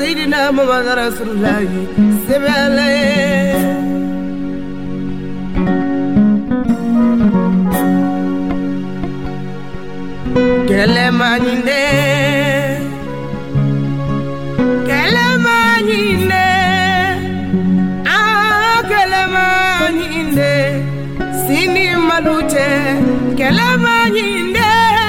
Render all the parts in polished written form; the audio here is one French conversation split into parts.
Seydina Muhammad Rasulullah sebele Kelemaninde Kelemaninde Sini malute Kelemaninde.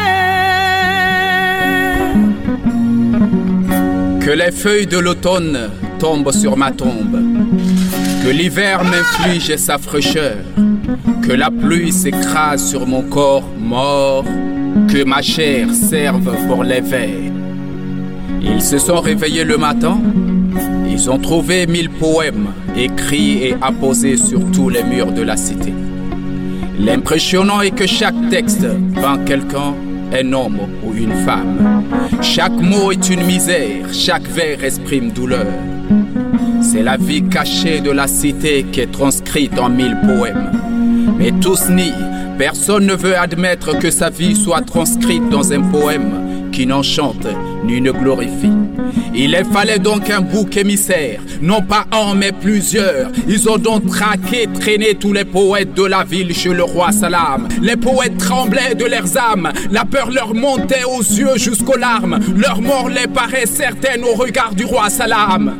Que les feuilles de l'automne tombent sur ma tombe, que l'hiver m'inflige sa fraîcheur, que la pluie s'écrase sur mon corps mort, que ma chair serve pour les vers. Ils se sont réveillés le matin, ils ont trouvé 1000 poèmes écrits et apposés sur tous les murs de la cité. L'impressionnant est que chaque texte peint quelqu'un, un homme ou une femme. Chaque mot est une misère, chaque vers exprime douleur. C'est la vie cachée de la cité qui est transcrite en 1000 poèmes. Mais tous nient, personne ne veut admettre que sa vie soit transcrite dans un poème qui n'enchante ni ne glorifie. Il leur fallait donc un bouc émissaire, non pas un mais plusieurs. Ils ont donc traqué, traîné tous les poètes de la ville chez le roi Salam. Les poètes tremblaient de leurs âmes, la peur leur montait aux yeux jusqu'aux larmes. Leur mort les paraît certaine au regard du roi Salam.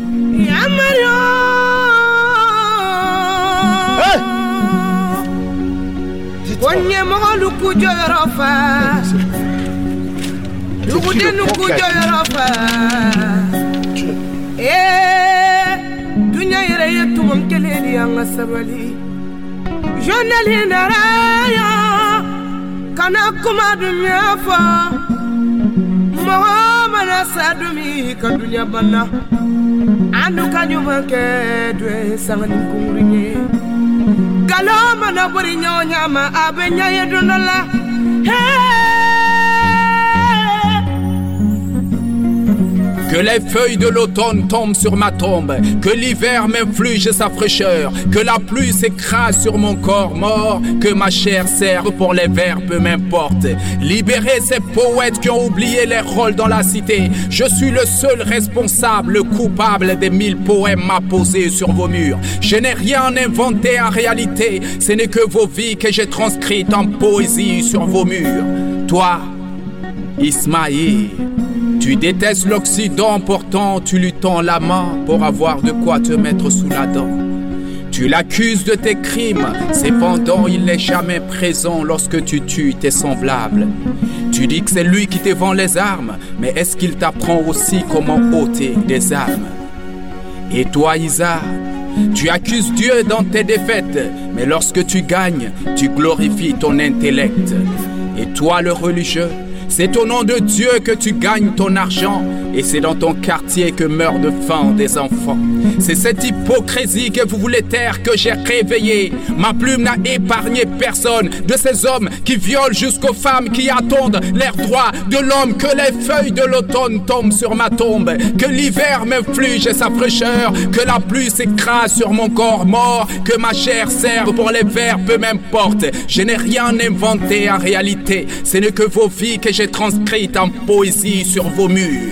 Dunya yere yetumam keleli anga sabali jonali naraya kana kuma dunya fa Muhammad sadumi ka dunya bana anu kanyuma ke dwe sangani kurinye galama na bori nyonyama abenya yedonala Que les feuilles de l'automne tombent sur ma tombe, que l'hiver m'inflige sa fraîcheur, que la pluie s'écrase sur mon corps mort, que ma chair serve pour les vers, peu m'importe. Libérez ces poètes qui ont oublié leur rôle dans la cité. Je suis le seul responsable, le coupable des 1000 poèmes apposés sur vos murs. Je n'ai rien inventé en réalité, ce n'est que vos vies que j'ai transcrites en poésie sur vos murs. Toi, Ismaïl, tu détestes l'Occident, pourtant tu lui tends la main pour avoir de quoi te mettre sous la dent. Tu l'accuses de tes crimes, cependant il n'est jamais présent lorsque tu tues tes semblables. Tu dis que c'est lui qui te vend les armes, mais est-ce qu'il t'apprend aussi comment ôter des armes? Et toi Isa, tu accuses Dieu dans tes défaites, mais lorsque tu gagnes, tu glorifies ton intellect. Et toi le religieux, c'est au nom de Dieu que tu gagnes ton argent et c'est dans ton quartier que meurent de faim des enfants. C'est cette hypocrisie que vous voulez taire que j'ai réveillée. Ma plume n'a épargné personne de ces hommes qui violent jusqu'aux femmes qui attendent leurs droits de l'homme. Que les feuilles de l'automne tombent sur ma tombe, que l'hiver m'inflige sa fraîcheur, que la pluie s'écrase sur mon corps mort, que ma chair serve pour les vers, peu m'importe. Je n'ai rien inventé en réalité, ce n'est que vos vies que j'ai transcrites en poésie sur vos murs.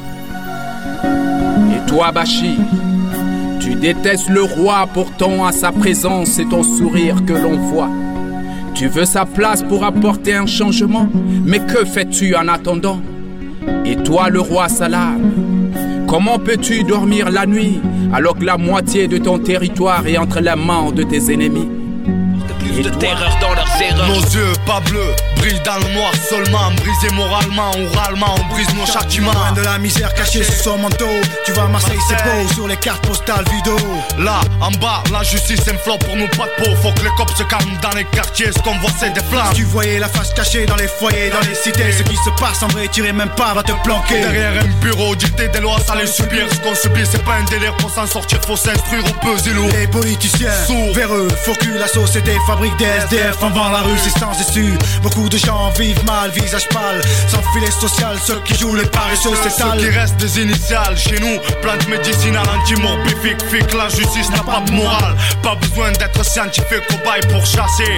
Et toi Bachir, tu détestes le roi, pourtant à sa présence c'est ton sourire que l'on voit. Tu veux sa place pour apporter un changement, mais que fais-tu en attendant? Et toi le roi Salam, comment peux-tu dormir la nuit alors que la moitié de ton territoire est entre les mains de tes ennemis? Plus de terreur dans leurs erreurs. Nos yeux pas bleus, brillent dans le noir seulement. Brisés moralement, oralement, on brise nos châtiments. Loin de la misère cachée sous son manteau. Tu vois Marseille c'est beau, sur les cartes postales vidéo. Là, en bas, la justice inflore pour nous pas de peau. Faut que les cops se calment dans les quartiers, ce qu'on voit c'est des flammes. Si tu voyais la face cachée dans les foyers, dans les cités, ce qui se passe en vrai, t'irais même pas, va te planquer. Derrière un bureau, dicter des lois, ça les subir. Ce qu'on subit c'est pas un délire, pour s'en sortir faut s'instruire au peu lourd. Les politiciens, sourds, véreux, faux cul, la société fabrique des SDF avant la rue, c'est sans issue. Beaucoup de gens vivent mal, visage pâle, sans filet social. Ceux qui jouent les paresseux, c'est sale. Ceux qui restent des initiales, chez nous, plante médicinale, anti-morbifique, la justice n'a pas de morale. Pas besoin d'être scientifique, cobaye pour chasser,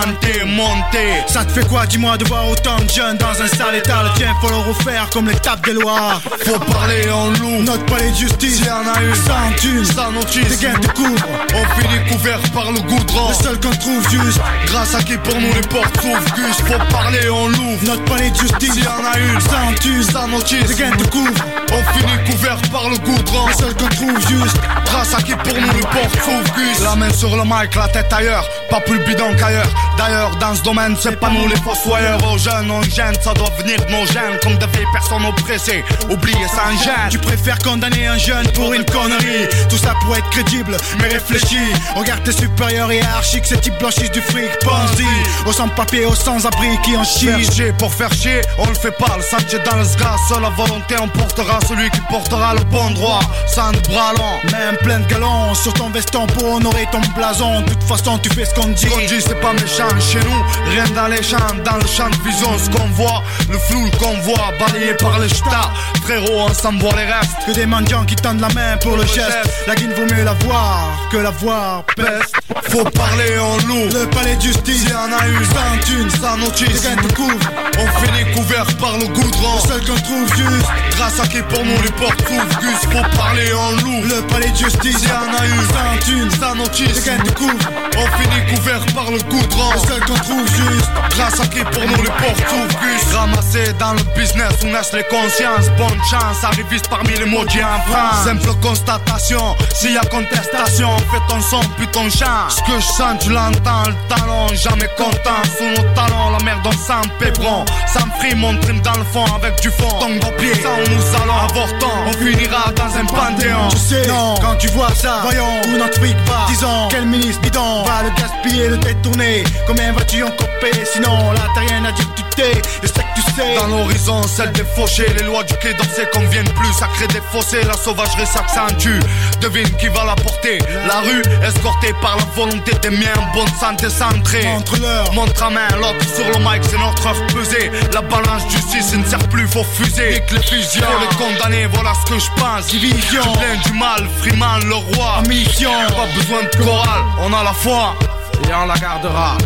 monter. Ça te fait quoi, dis-moi, de voir autant de jeunes dans un sale état? Tiens, faut le refaire comme l'étape des lois. Faut parler en loup, notre palais de justice. S'il y en a une, sans thune, sans notice, des gains de couvre. On finit couvert par le goudron. Le seul qu'on trouve juste, grâce à qui pour nous les portes s'ouvrent. Gus, faut parler en loup, notre palais de justice. S'il y en a une, sans thune, sans notice, des gains de couvre. On finit couvert par le goudron. Le seul qu'on trouve juste, grâce à qui pour nous les portes s'ouvrent. Gus, la main sur le mic, la tête ailleurs, pas plus bidon qu'ailleurs. D'ailleurs, dans ce domaine, c'est pas nous les fossoyeurs. Aux jeunes, on gêne, ça doit venir de nos gènes. Comme de vieilles personnes oppressées, oubliées sans gêne. Tu préfères condamner un jeune pour une connerie. Tout ça pour être crédible, mais réfléchis. Regarde tes supérieurs hiérarchiques, ces types blanchissent du fric. Pense-y, aux sans-papiers, aux sans-abri qui en chient. Faire chier pour faire chier, on le fait pas. Le sentier dans le sgas, seule la volonté emportera celui qui portera le bon droit. Sans bras longs, même plein de galons sur ton veston pour honorer ton blason. De toute façon, tu fais ce qu'on dit. Ce qu'on dit, c'est pas méchant chez nous. Rien dans les champs, dans le champ de vision, ce qu'on voit, le flou, le convoi, balayé par les jetats. Frérot, on s'en voit les restes. Que des mendiants qui tendent la main pour le geste. La guine vaut mieux la voir que la voir peste. Faut parler en loup, le palais de justice. S'il y en a une, sans thune, sans notice, des gains de couvre. On finit couvert par le goudron. Le seul qu'on trouve juste, grâce à qui pour nous les portes s'ouvrent. Gus, faut parler en loup, le palais de justice. S'il y en a une, sans thune, sans notice, des gains de couvre. On finit couvert par le goudron. Le seul qu'on trouve juste, grâce à qui pour nous les portes s'ouvrent. Gus, ramassé dans le business où naissent les consciences. Bonne chance, arriviste parmi les maudits en France. Simple constatation, s'il y a contestation, fais ton son puis ton chant. Ce que je sens tu l'entends, le talon, jamais content. Sous nos talons, la merde on sent pébron. Sans frime, on trime dans le fond avec du fond. Tombe au pied, ça où nous allons avortant. On finira dans un panthéon. Tu sais, non, quand tu vois ça, voyons où notre fric va. Disons, quel ministre bidon va le gaspiller, le détourner. Combien vas-tu en couper? Sinon, là t'as rien à dire, tu t'es. Je sais que tu sais. Dans l'horizon, celle des fauchés. Les lois du quai d'Orsay conviennent plus. Ça crée des fossés, la sauvagerie s'accentue. Devine qui va la porter. La rue, escortée par la volonté des miens. Bonne santé centrée. Montre-leur, montre à main. L'autre sur le mic, c'est notre heure pesée. La balance justice ne sert plus, faut fuser. Nique les fusions, faut les condamner, voilà ce que je pense. Division, plein du mal, Freeman le roi. En mission, pas besoin de chorale, on a la foi. Et on la gardera.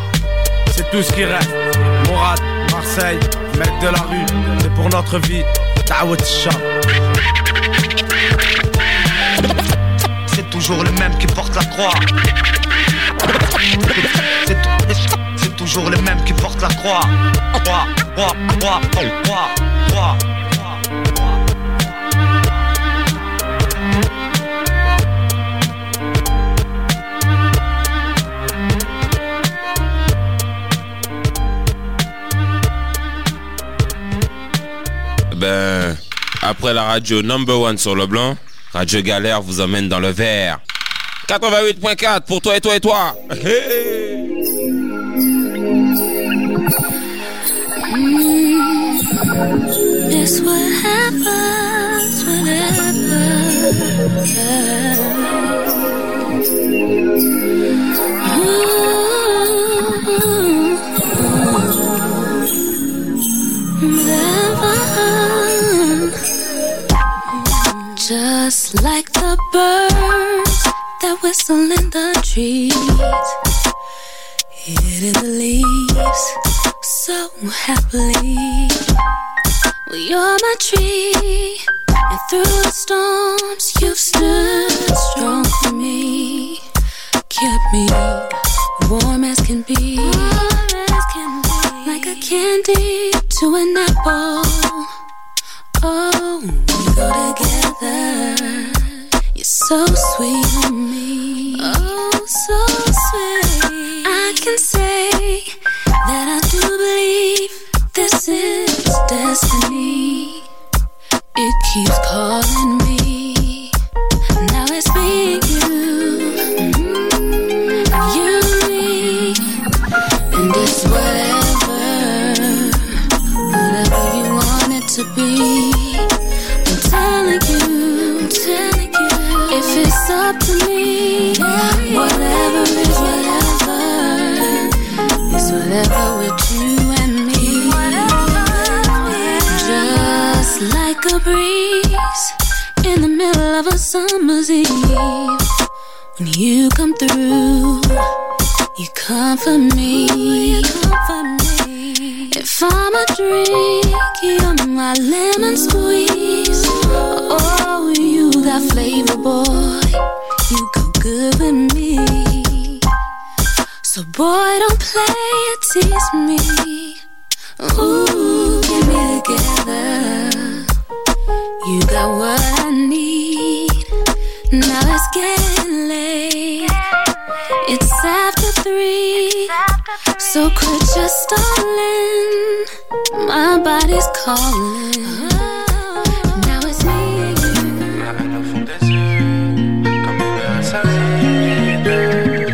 C'est tout ce qui reste. Mourad, Marseille, mec de la rue. C'est pour notre vie. Daoud Shah. C'est toujours les mêmes qui portent la croix. C'est toujours les mêmes qui portent la croix. Croix. Ben, après la radio number one sur le blanc, Radio Galère vous emmène dans le vert. 88.4 pour toi et toi et toi. Hey. It's what happens whenever just like the birds that whistle in the trees, hitting the leaves so happily. Well, you're my tree, and through the storms you've stood strong for me, kept me warm as can be, like a candy to an apple. Oh, we go together. You're so sweet on me. Oh, so sweet. I can say that I do believe this is destiny. It keeps calling me. Now it's me and you, you and me, and it's whatever you want it to be. I'm telling you, if it's up to me, whatever is whatever. whatever with you and me. Just like a breeze in the middle of a summer's eve. When you come through, you comfort me. If I'm a drink, you're my lemon squeeze. Oh, you got flavor, boy. You go good with me. So boy, don't play it, tease me. Ooh, get me together. You got what I need. Now it's getting late. It's after 3. So quit your stalling. My body's calling. Now it's me and you. La haine au fond des yeux, comme une assasine.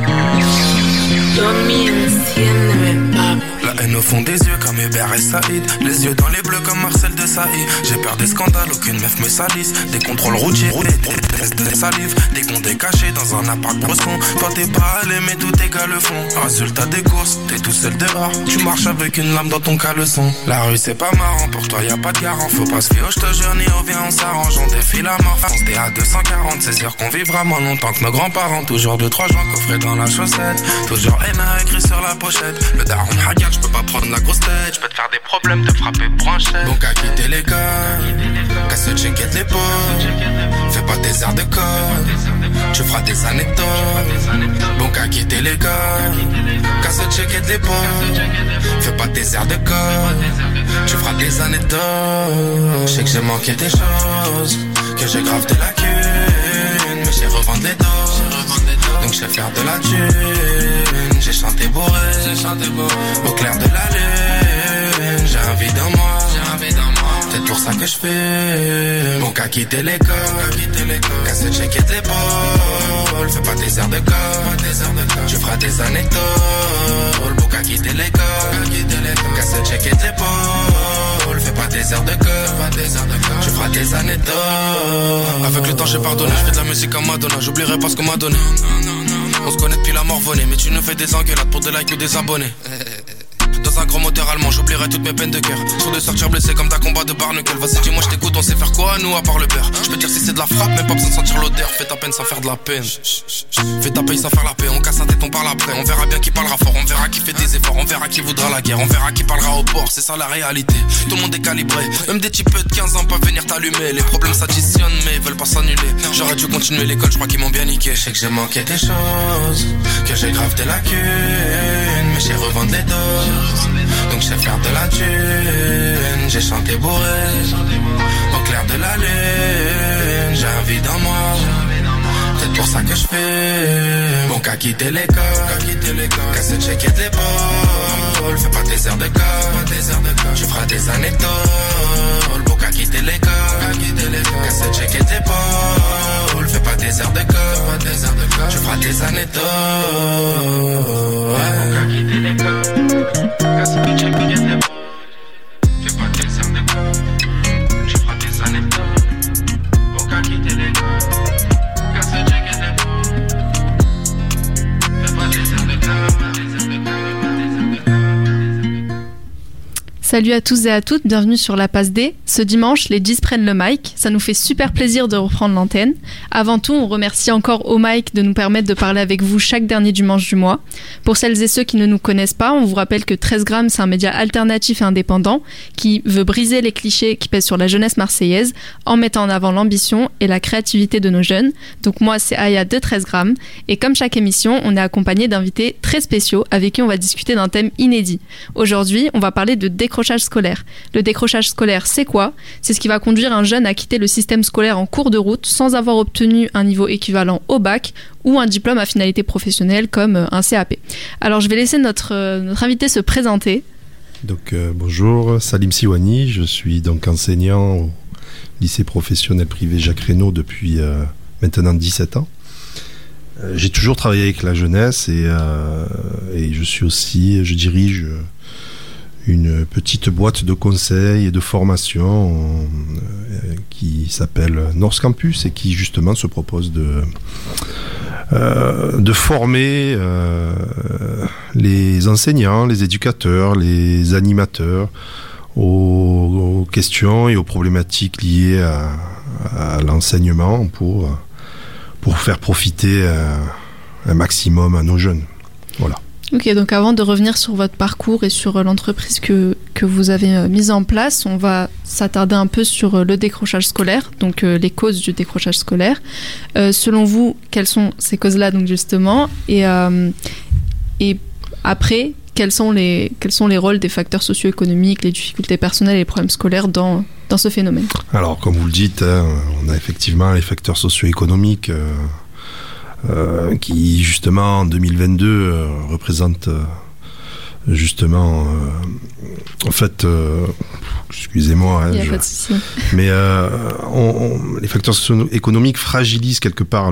Dormi, enciéndeme, papi. La haine au fond des yeux comme Hubert et Saïd. Les yeux dans les bleus comme Marcel de Saïd. J'ai peur des scandales, aucune meuf me salisse. Des contrôles routiers, des tests de salive. Des condés cachés dans un appart bresson. Toi t'es pas allé mais tout égale le fond. Résultat des courses, t'es tout seul dehors. Tu marches avec une lame dans ton caleçon. La rue c'est pas marrant, pour toi y'a pas de garant. Faut pas se fier, je te jure, ni revient, on s'arrange. On défie la mort, on se à 240. C'est sûr qu'on vivra moins longtemps que nos grands-parents. Toujours 2-3 joints coffrés dans la chaussette. Toujours N.A. écrit sur la pochette. Le daron regarde, je peux pas prendre la grosse tête. Je peux te faire des problèmes, te frapper pour un chèque. Donc à quitter l'école, qu'à se checker de l'épaule. Fais pas des airs de code, tu feras des anecdotes. Bon qu'à quitter l'école, qu'à se checker de l'épaule. Fais pas des airs de code, tu feras des anecdotes. Je sais que j'ai manqué des choses, que j'ai grave de la lacune, mais j'ai revendre les doses. Donc je sais faire de la thune. J'ai chanté bourré, au clair de la lune. J'ai un vide en moi, peut-être pour ça que je fais. Bon qu'à quitter l'école, qu'à se checker de l'épaule. Fais pas des airs de code, tu feras des anecdotes. Bon qu'à quitter l'école, qu'à se checker de l'épaule. Fais pas des airs de code, tu feras des anecdotes. Avec le temps j'ai pardonné, je fais de la musique comme Madonna. J'oublierai pas ce qu'on m'a donné. On se connaît depuis la mort volée, mais tu nous fais des engueulades pour des likes ou des abonnés. Dans un grand moteur allemand, j'oublierai toutes mes peines de cœur. Sur de sortir blessé comme ta combat de Barnacle. Vas-y dis-moi je t'écoute, on sait faire quoi nous à part le beurre. Je peux dire si c'est de la frappe, mais pas besoin de sentir l'odeur. Fais ta peine sans faire de la peine. Fais ta paye sans faire la paix, on casse la tête, on parle après. On verra bien qui parlera fort, on verra qui fait des efforts. On verra qui voudra la guerre, on verra qui parlera au port. C'est ça la réalité, tout le monde est calibré. Même des types de 15 ans peuvent venir t'allumer. Les problèmes s'additionnent mais ils veulent pas s'annuler. J'aurais dû continuer l'école, je crois qu'ils m'ont bien niqué. Je sais que j'ai manqué des choses, que j'ai grave des lacunes, mais j'ai revendre les doses. Donc je sais faire de la thune. J'ai chanté bourré, au clair de la lune. J'ai un vide en moi, peut-être pour ça que je fais. Bon qu'à quitter l'école, qu'à se checker de l'épaule. Fais pas des airs de code, tu feras des anecdotes. Bon qu'à quitter l'école, qu'à se checker de l'épaule. Fais pas des airs de code, tu feras des anecdotes. Bon qu'à quitter l'école, qu'à se checker de l'épaule. Fais pas des airs de code, tu feras des anecdotes. Bon qu'à quitter l'école, qu'à se checker de l'épaule. Fais pas des airs de code. Salut à tous et à toutes, bienvenue sur la passe D. Ce dimanche, les 10 prennent le mic. Ça nous fait super plaisir de reprendre l'antenne. Avant tout, on remercie encore au mic de nous permettre de parler avec vous chaque dernier dimanche du mois. Pour celles et ceux qui ne nous connaissent pas, on vous rappelle que 13 grammes, c'est un média alternatif et indépendant qui veut briser les clichés qui pèsent sur la jeunesse marseillaise en mettant en avant l'ambition et la créativité de nos jeunes. Donc moi, c'est Aya de 13 grammes. Et comme chaque émission, on est accompagné d'invités très spéciaux avec qui on va discuter d'un thème inédit. Aujourd'hui, on va parler de décrochage scolaire. Le décrochage scolaire, c'est quoi ? C'est ce qui va conduire un jeune à quitter le système scolaire en cours de route sans avoir obtenu un niveau équivalent au bac ou un diplôme à finalité professionnelle comme un CAP. Alors je vais laisser notre invité se présenter. Donc bonjour, Salim Siwani, je suis donc enseignant au lycée professionnel privé Jacques Reynaud depuis maintenant 17 ans. J'ai toujours travaillé avec la jeunesse et je dirige une petite boîte de conseils et de formation qui s'appelle North Campus et qui justement se propose de former les enseignants, les éducateurs, les animateurs aux questions et aux problématiques liées à l'enseignement pour faire profiter un maximum à nos jeunes. Voilà. Ok, donc avant de revenir sur votre parcours et sur l'entreprise que vous avez mise en place, on va s'attarder un peu sur le décrochage scolaire, donc les causes du décrochage scolaire. Selon vous, quelles sont ces causes-là, donc justement, et après, quels sont les rôles des facteurs socio-économiques, les difficultés personnelles et les problèmes scolaires dans ce phénomène? Alors, comme vous le dites, on a effectivement les facteurs socio-économiques qui, justement, en 2022, représentent justement... en fait, excusez-moi. Il n'y a pas de souci. Mais les facteurs socio-économiques fragilisent quelque part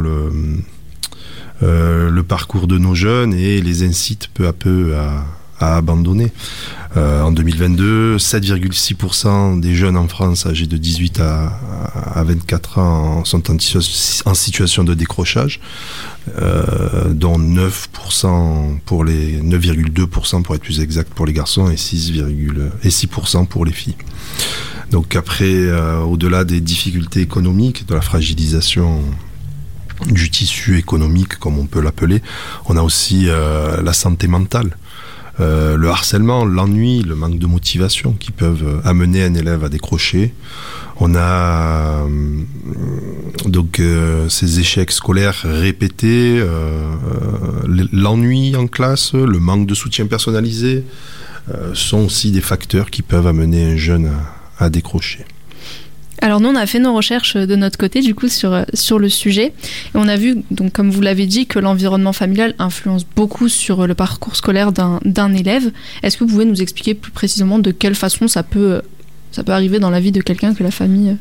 le parcours de nos jeunes et les incitent peu à peu à abandonner. En 2022, 7,6% des jeunes en France âgés de 18 à 24 ans sont en situation de décrochage, dont 9% pour les 9,2% pour être plus exact pour les garçons et 6% pour les filles. Donc après, au-delà des difficultés économiques, de la fragilisation du tissu économique, comme on peut l'appeler, on a aussi la santé mentale. Le harcèlement, l'ennui, le manque de motivation qui peuvent amener un élève à décrocher. On a donc ces échecs scolaires répétés, l'ennui en classe, le manque de soutien personnalisé sont aussi des facteurs qui peuvent amener un jeune à décrocher. Alors nous, on a fait nos recherches de notre côté, du coup, sur le sujet. Et on a vu, donc, comme vous l'avez dit, que l'environnement familial influence beaucoup sur le parcours scolaire d'un élève. Est-ce que vous pouvez nous expliquer plus précisément de quelle façon ça peut arriver dans la vie de quelqu'un que la famille...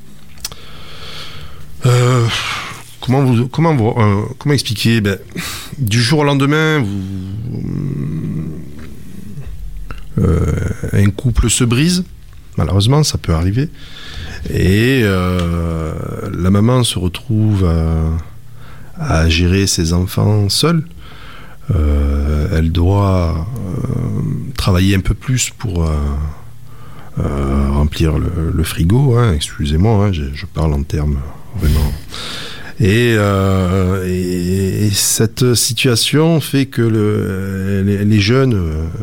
Comment expliquer ? Du jour au lendemain, un couple se brise. Malheureusement, ça peut arriver. Et la maman se retrouve à gérer ses enfants seule. Elle doit travailler un peu plus pour remplir le frigo. Excusez-moi, je parle en termes vraiment... Et cette situation fait que les jeunes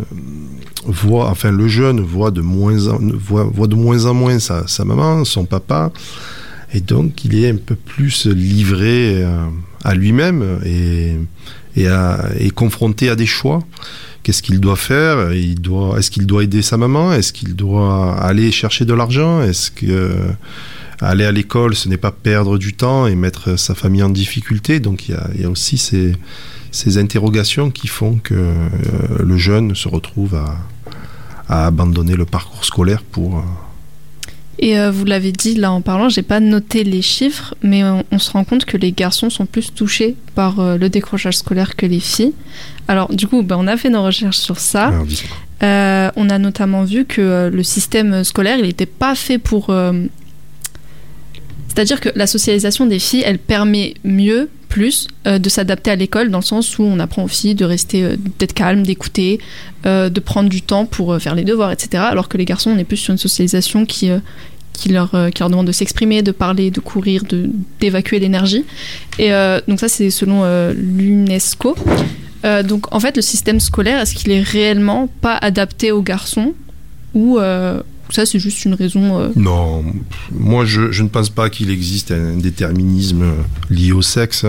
le jeune voit de moins en moins sa maman, son papa, et donc il est un peu plus livré à lui-même et confronté à des choix. Qu'est-ce qu'il doit faire ? Est-ce qu'il doit aider sa maman ? Est-ce qu'il doit aller chercher de l'argent ? Est-ce que aller à l'école, ce n'est pas perdre du temps et mettre sa famille en difficulté ? Donc il y a aussi ces interrogations qui font que le jeune se retrouve à abandonner le parcours scolaire pour... Et vous l'avez dit là en parlant, j'ai pas noté les chiffres, mais on se rend compte que les garçons sont plus touchés par le décrochage scolaire que les filles. Alors du coup, on a fait nos recherches sur ça. Alors, on a notamment vu que le système scolaire, il n'était pas fait pour... C'est-à-dire que la socialisation des filles, elle permet plus de s'adapter à l'école, dans le sens où on apprend aux filles de rester, d'être calme, d'écouter, de prendre du temps pour faire les devoirs, etc. Alors que les garçons, on est plus sur une socialisation qui leur demande de s'exprimer, de parler, de courir, d'évacuer l'énergie. Et donc ça, c'est selon l'UNESCO. Donc en fait, le système scolaire, est-ce qu'il est réellement pas adapté aux garçons ou ça, c'est juste une raison... Non, moi, je ne pense pas qu'il existe un déterminisme lié au sexe.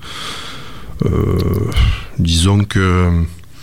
Disons que...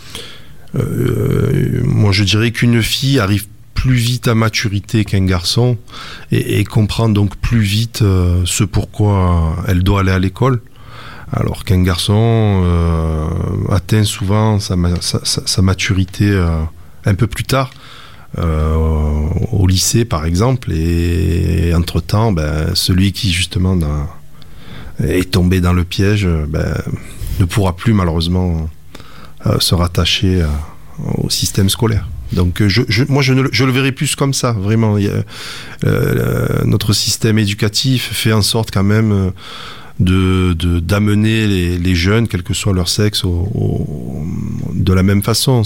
moi, je dirais qu'une fille arrive plus vite à maturité qu'un garçon et comprend donc plus vite ce pourquoi elle doit aller à l'école. Alors qu'un garçon atteint souvent sa maturité un peu plus tard. Au lycée par exemple, et entre-temps celui qui justement est tombé dans le piège ne pourra plus malheureusement se rattacher au système scolaire. Donc moi je le verrai plus comme ça, vraiment. Notre système éducatif fait en sorte quand même d'amener les jeunes, quel que soit leur sexe, de la même façon.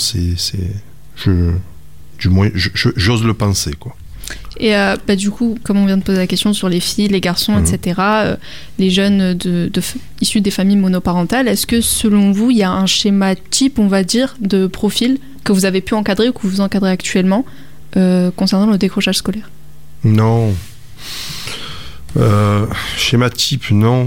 Du moins, j'ose le penser, quoi. Et du coup, comme on vient de poser la question sur les filles, les garçons, etc., les jeunes issus des familles monoparentales, est-ce que selon vous, il y a un schéma type, on va dire, de profil que vous avez pu encadrer ou que vous encadrez actuellement concernant le décrochage scolaire? Non. Schéma type, non.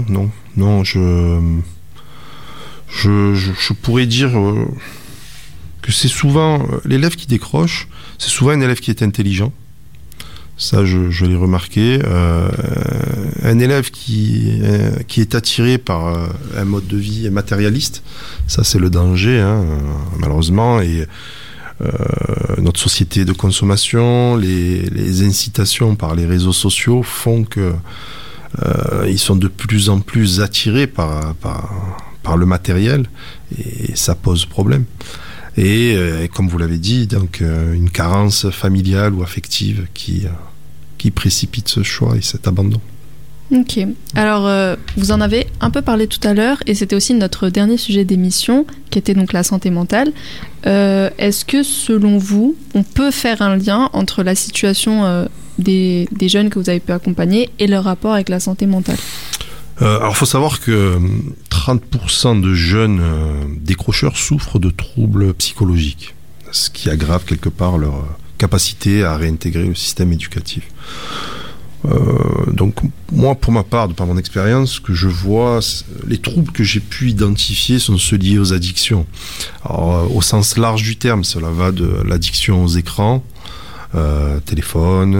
Je pourrais dire que c'est souvent l'élève qui décroche, c'est souvent un élève qui est intelligent. Ça, je l'ai remarqué. Un élève qui est attiré par un mode de vie matérialiste, ça c'est le danger, malheureusement. Et notre société de consommation, les incitations par les réseaux sociaux font que ils sont de plus en plus attirés par le matériel, et ça pose problème. Et comme vous l'avez dit, donc une carence familiale ou affective qui précipite ce choix et cet abandon. Ok. Alors, vous en avez un peu parlé tout à l'heure, et c'était aussi notre dernier sujet d'émission, qui était donc la santé mentale. Est-ce que, selon vous, on peut faire un lien entre la situation des jeunes que vous avez pu accompagner et leur rapport avec la santé mentale? Alors, il faut savoir que 30% de jeunes décrocheurs souffrent de troubles psychologiques, ce qui aggrave quelque part leur capacité à réintégrer le système éducatif. Donc, moi, pour ma part, de par mon expérience, ce que je vois, les troubles que j'ai pu identifier sont ceux liés aux addictions. Alors, au sens large du terme, cela va de l'addiction aux écrans, téléphone,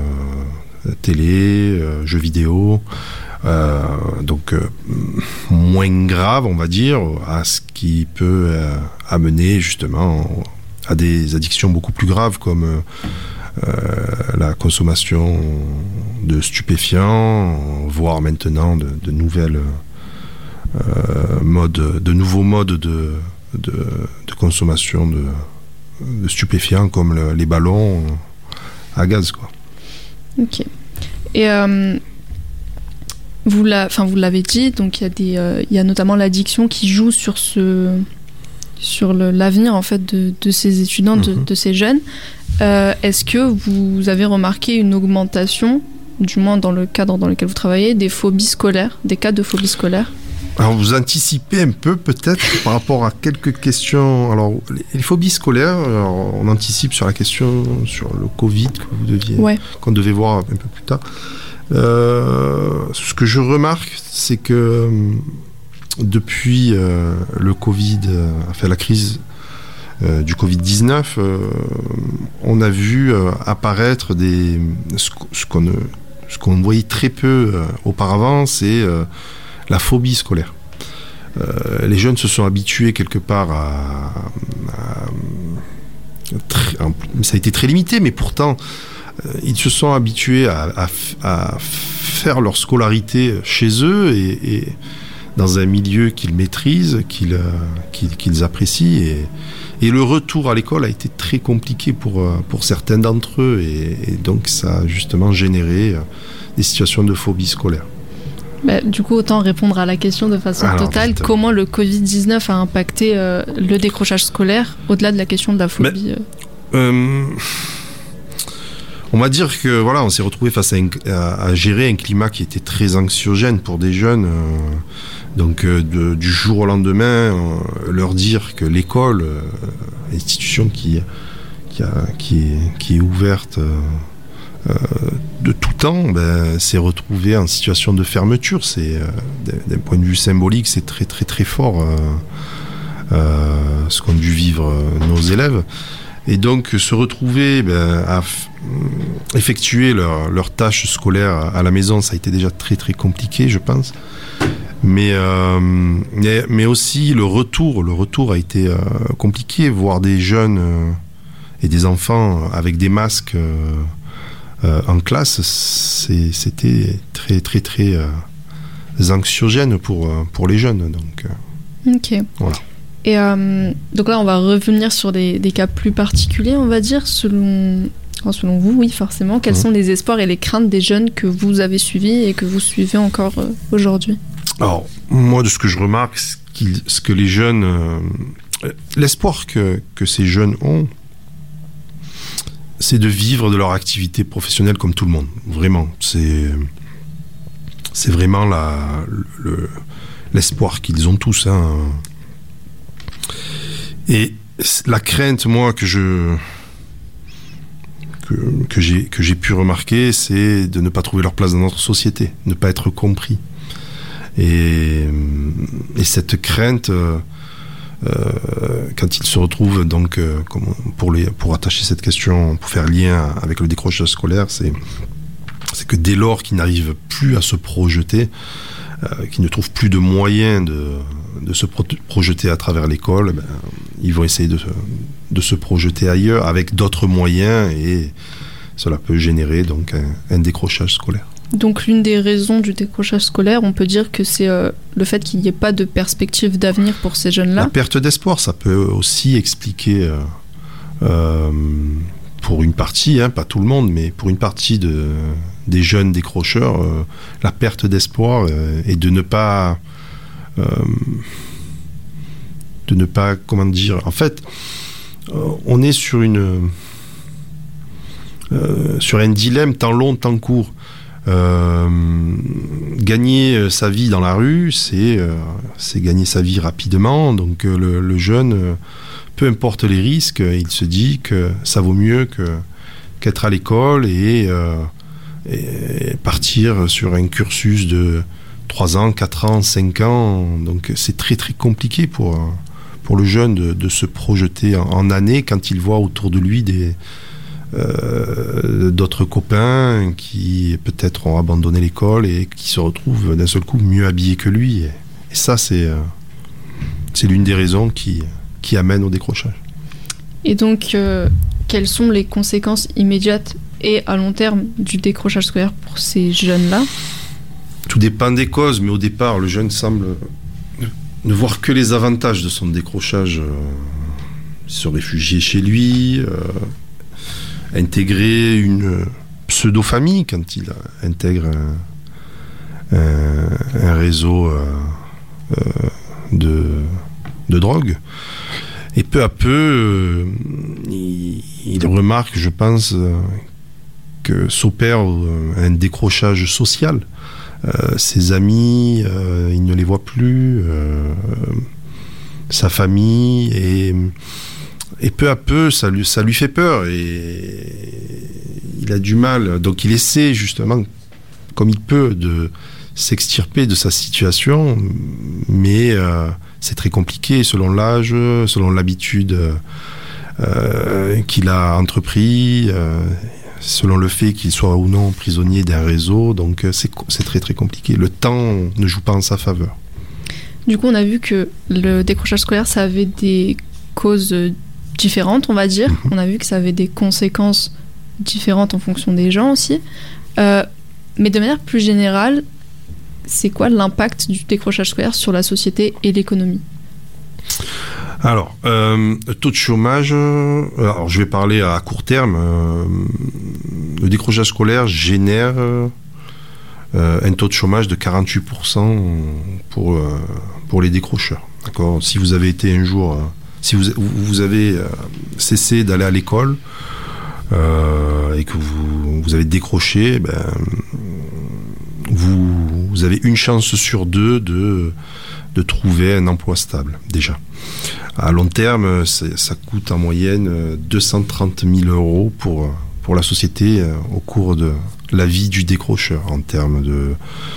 télé, jeux vidéo, donc moins grave, on va dire, à ce qui peut amener justement à des addictions beaucoup plus graves comme la consommation de stupéfiants, voire maintenant de nouvelles nouveaux modes de consommation de stupéfiants comme les ballons à gaz, quoi. Ok. Et vous l'avez dit, donc il y a notamment l'addiction qui joue sur l'avenir en fait de ces étudiants, de ces jeunes. Est-ce que vous avez remarqué une augmentation, du moins dans le cadre dans lequel vous travaillez, des phobies scolaires, des cas de phobie scolaire? Alors, vous anticipez un peu peut-être par rapport à quelques questions. Alors, les phobies scolaires, alors, on anticipe sur la question sur le Covid qu'on devait voir un peu plus tard. Ce que je remarque, c'est que depuis le Covid, la crise du Covid-19, on a vu apparaître ce qu'on voyait très peu auparavant, c'est la phobie scolaire. Les jeunes se sont habitués quelque part ça a été très limité, mais pourtant ils se sont habitués à faire leur scolarité chez eux et dans un milieu qu'ils maîtrisent, qu'ils apprécient, et le retour à l'école a été très compliqué pour certains d'entre eux, et donc ça a justement généré des situations de phobie scolaire. Du coup, autant répondre à la question de façon totale. Comment le Covid-19 a impacté le décrochage scolaire, au-delà de la question de la phobie? On va dire que voilà, on s'est retrouvé face à gérer un climat qui était très anxiogène pour des jeunes. Donc du jour au lendemain, leur dire que l'école, l'institution qui est ouverte de tout temps, s'est retrouvée en situation de fermeture. C'est d'un point de vue symbolique, c'est très très très fort ce qu'ont dû vivre nos élèves. Et donc se retrouver à effectuer leurs tâches scolaires à la maison, ça a été déjà très très compliqué, je pense. Mais aussi le retour a été compliqué. Voir des jeunes et des enfants avec des masques en classe, c'était très très très anxiogène pour les jeunes. Donc, ok. Voilà. Et donc là, on va revenir sur des cas plus particuliers, on va dire, selon vous, oui, forcément. Quels sont les espoirs et les craintes des jeunes que vous avez suivis et que vous suivez encore aujourd'hui? Alors, moi, de ce que je remarque, ce que les jeunes... l'espoir que ces jeunes ont, c'est de vivre de leur activité professionnelle comme tout le monde. Vraiment. C'est vraiment l'espoir qu'ils ont tous. Hein. Et la crainte, moi, que j'ai pu remarquer, c'est de ne pas trouver leur place dans notre société, ne pas être compris. Et cette crainte, quand ils se retrouvent, donc, pour attacher cette question, pour faire lien avec le décrochage scolaire, c'est que dès lors qu'ils n'arrivent plus à se projeter, qu'ils ne trouvent plus de moyens de se projeter à travers l'école, ils vont essayer de se projeter ailleurs avec d'autres moyens, et cela peut générer donc un décrochage scolaire. Donc l'une des raisons du décrochage scolaire, on peut dire que c'est le fait qu'il n'y ait pas de perspective d'avenir pour ces jeunes-là. La perte d'espoir, ça peut aussi expliquer, pour une partie, pas tout le monde, mais pour une partie des jeunes décrocheurs, la perte d'espoir et de ne pas, comment dire, en fait, on est sur un dilemme tant long, tant court. Gagner sa vie dans la rue, c'est gagner sa vie rapidement. Donc le jeune, peu importe les risques, il se dit que ça vaut mieux qu'être à l'école et partir sur un cursus de 3 ans, 4 ans, 5 ans. Donc c'est très très compliqué pour le jeune de se projeter en année quand il voit autour de lui d'autres copains qui peut-être ont abandonné l'école et qui se retrouvent d'un seul coup mieux habillés que lui. Et ça, c'est l'une des raisons qui amène au décrochage. Et donc, quelles sont les conséquences immédiates et à long terme du décrochage scolaire pour ces jeunes-là ? Tout dépend des causes, mais au départ, le jeune semble ne voir que les avantages de son décrochage. Se réfugier chez lui, intégrer une pseudo-famille quand il intègre un réseau de drogue. Et peu à peu, il remarque, je pense, que s'opère un décrochage social. Ses amis, il ne les voit plus, sa famille, et peu à peu, ça lui fait peur, et il a du mal. Donc il essaie justement, comme il peut, de s'extirper de sa situation, mais c'est très compliqué selon l'âge, selon l'habitude qu'il a entrepris, selon le fait qu'il soit ou non prisonnier d'un réseau. Donc c'est très très compliqué. Le temps ne joue pas en sa faveur. Du coup, on a vu que le décrochage scolaire, ça avait des causes différentes, on va dire. On a vu que ça avait des conséquences différentes en fonction des gens aussi. Mais de manière plus générale, c'est quoi l'impact du décrochage scolaire sur la société et l'économie ? Alors, le taux de chômage, alors je vais parler à court terme. Le décrochage scolaire génère un taux de chômage de 48% pour les décrocheurs. D'accord ? Si vous avez été un jour... si vous avez cessé d'aller à l'école et que vous avez décroché, vous avez une chance sur deux de trouver un emploi stable, déjà. À long terme, ça coûte en moyenne 230 000 euros pour la société au cours de la vie du décrocheur, en termes de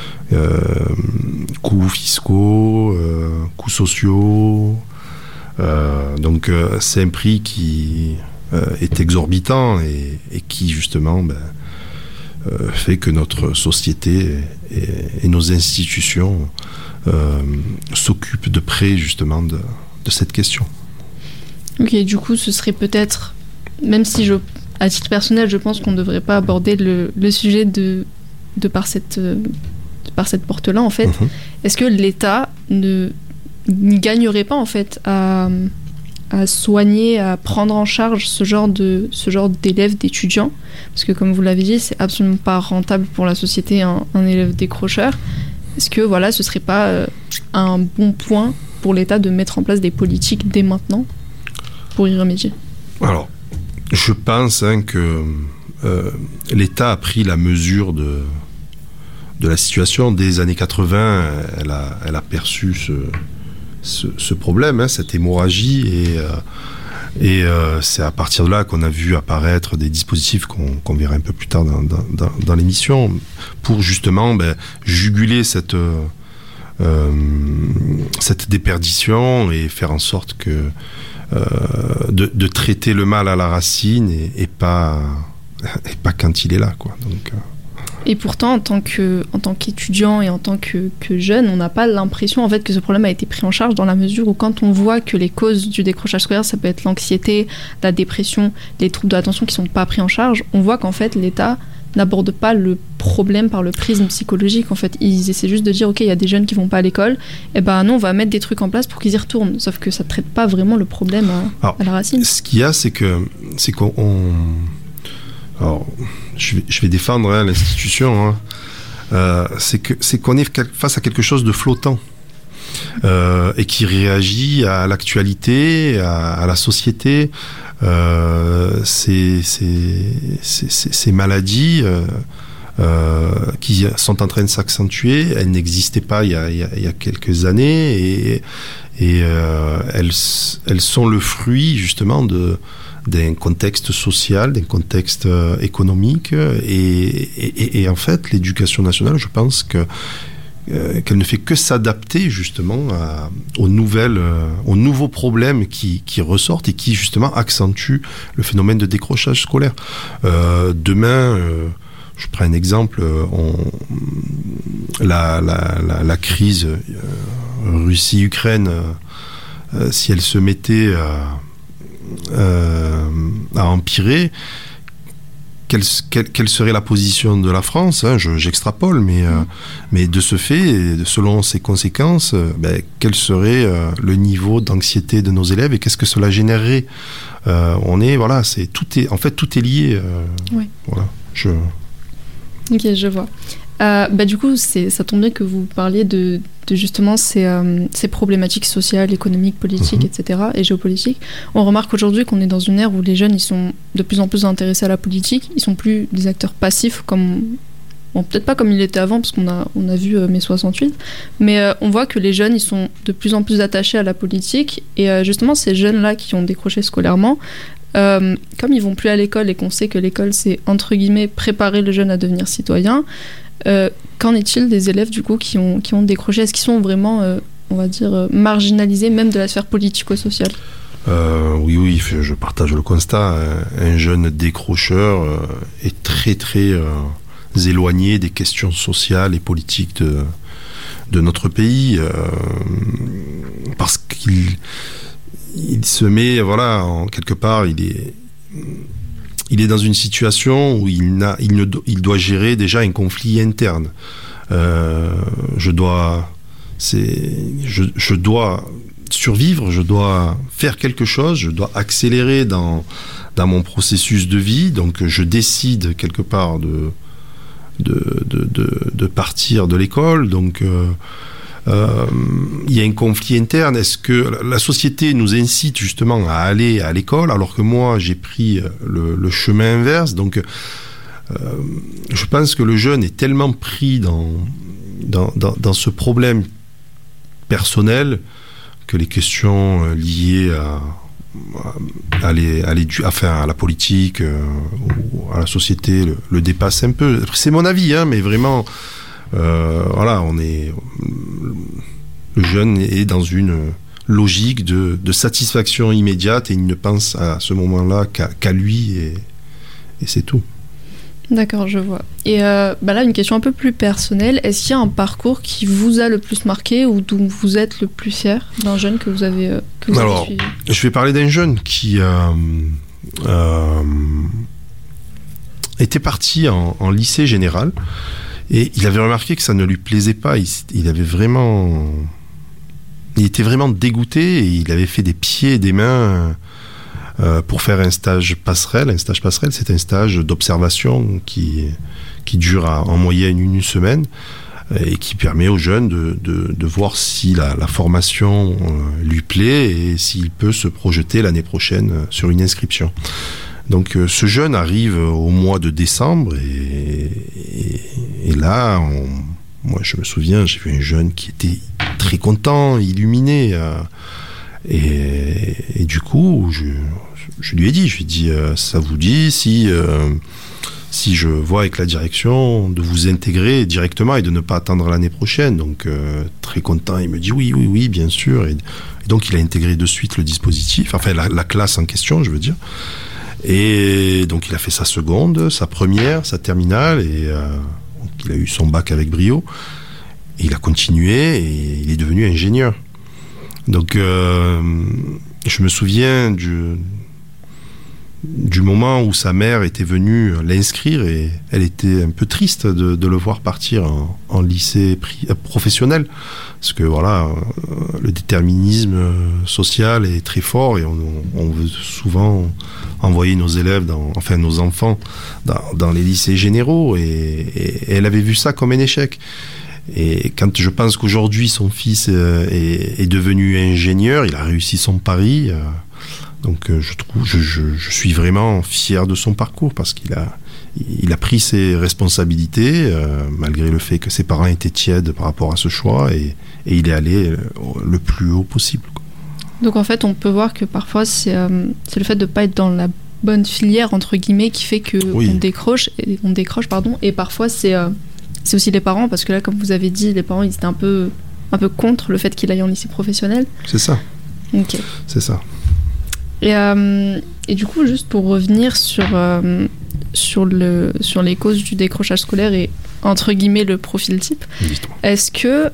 coûts fiscaux, coûts sociaux. Donc c'est un prix qui est exorbitant et qui justement fait que notre société et nos institutions s'occupent de près justement de cette question. Ok, du coup ce serait peut-être, même si à titre personnel je pense qu'on ne devrait pas aborder le sujet de par cette porte-là en fait, est-ce que l'État n'y gagnerait pas en fait à soigner, à prendre en charge ce genre d'élèves, d'étudiants, parce que comme vous l'avez dit, c'est absolument pas rentable pour la société un élève décrocheur, Est-ce que voilà, ce serait pas un bon point pour l'État de mettre en place des politiques dès maintenant pour y remédier? Alors, je pense que l'État a pris la mesure de la situation. Dès les années 80, elle a perçu ce problème, cette hémorragie, et c'est à partir de là qu'on a vu apparaître des dispositifs qu'on verra un peu plus tard dans l'émission, pour justement juguler cette déperdition et faire en sorte que de traiter le mal à la racine et pas quand il est là, quoi. Donc, Et pourtant, en tant qu'étudiant et en tant que jeune, on n'a pas l'impression en fait que ce problème a été pris en charge, dans la mesure où quand on voit que les causes du décrochage scolaire, ça peut être l'anxiété, la dépression, les troubles de l'attention qui ne sont pas pris en charge, on voit qu'en fait l'État n'aborde pas le problème par le prisme psychologique. En fait, ils essaient juste de dire ok, il y a des jeunes qui vont pas à l'école, et ben non, on va mettre des trucs en place pour qu'ils y retournent. Sauf que ça traite pas vraiment le problème à la racine. Ce qu'il y a, c'est qu'on alors, je vais défendre l'institution. C'est qu'on est face à quelque chose de flottant et qui réagit à l'actualité, à la société. Ces maladies qui sont en train de s'accentuer, elles n'existaient pas il y a quelques années, et elles sont le fruit justement d'un contexte social, d'un contexte économique, et en fait l'éducation nationale, je pense qu'elle ne fait que s'adapter justement aux nouveaux problèmes qui ressortent et qui justement accentuent le phénomène de décrochage scolaire. Demain, je prends un exemple, la crise Russie-Ukraine, si elle se mettait à empirer, quelle serait la position de la France, j'extrapole, mais de ce fait, selon ses conséquences, quel serait le niveau d'anxiété de nos élèves et qu'est-ce que cela générerait? Tout est lié. Oui. Voilà. Ok, je vois. Du coup, ça tombe bien que vous parliez de justement ces problématiques sociales, économiques, politiques, etc., et géopolitiques. On remarque aujourd'hui qu'on est dans une ère où les jeunes, ils sont de plus en plus intéressés à la politique. Ils sont plus des acteurs passifs peut-être pas comme il était avant, parce qu'on a vu mai 68, mais on voit que les jeunes, ils sont de plus en plus attachés à la politique, et justement, ces jeunes-là qui ont décroché scolairement, comme ils vont plus à l'école et qu'on sait que l'école, c'est entre guillemets préparer le jeune à devenir citoyen, qu'en est-il des élèves du coup qui ont décroché? Est-ce qu'ils sont vraiment, on va dire, marginalisés même de la sphère politico-sociale? Oui, je partage le constat. Un jeune décrocheur est très très éloigné des questions sociales et politiques de notre pays, parce qu'il se met, quelque part, il est dans une situation où il doit gérer déjà un conflit interne. Je dois survivre, je dois faire quelque chose, je dois accélérer dans mon processus de vie, donc je décide quelque part de partir de l'école, donc il y a un conflit interne. Est-ce que la société nous incite justement à aller à l'école, alors que moi j'ai pris le chemin inverse? Donc je pense que le jeune est tellement pris dans ce problème personnel que les questions liées à la politique ou à la société le dépassent un peu. C'est mon avis, mais vraiment, le jeune est dans une logique de satisfaction immédiate et il ne pense à ce moment-là qu'à lui et c'est tout. D'accord, je vois. Et là, une question un peu plus personnelle. Est-ce qu'il y a un parcours qui vous a le plus marqué ou dont vous êtes le plus fier d'un jeune que vous avez suivi? Je vais parler d'un jeune qui était parti en lycée général et il avait remarqué que ça ne lui plaisait pas. Il était vraiment dégoûté et il avait fait des pieds et des mains pour faire un stage passerelle. Un stage passerelle, c'est un stage d'observation qui dure en moyenne une semaine. et qui permet aux jeunes de voir si la formation lui plaît et s'il peut se projeter l'année prochaine sur une inscription. Donc ce jeune arrive au mois de décembre et là, moi je me souviens, j'ai vu un jeune qui était très content, illuminé, et du coup je lui ai dit, ça vous dit si je vois avec la direction de vous intégrer directement et de ne pas attendre l'année prochaine. Donc très content, il me dit oui bien sûr, et donc il a intégré de suite le dispositif, enfin la classe en question je veux dire. Et donc il a fait sa seconde, sa première, sa terminale, et il a eu son bac avec brio. Et il a continué et il est devenu ingénieur. Donc je me souviens du moment où sa mère était venue l'inscrire, et elle était un peu triste de le voir partir en lycée professionnel, parce que voilà, le déterminisme social est très fort et on veut souvent envoyer nos élèves, nos enfants dans les lycées généraux, et elle avait vu ça comme un échec. Et quand je pense qu'aujourd'hui son fils est devenu ingénieur, il a réussi son pari, donc je suis vraiment fier de son parcours, parce qu'il a pris ses responsabilités, malgré le fait que ses parents étaient tièdes par rapport à ce choix, et il est allé le plus haut possible. Donc en fait, on peut voir que parfois c'est le fait de ne pas être dans la bonne filière entre guillemets qui fait que on décroche, et parfois c'est aussi les parents, parce que là, comme vous avez dit, les parents ils étaient un peu contre le fait qu'il aille en lycée professionnel. C'est ça. Ok. C'est ça. Et du coup, juste pour revenir sur les causes du décrochage scolaire et entre guillemets le profil type, est-ce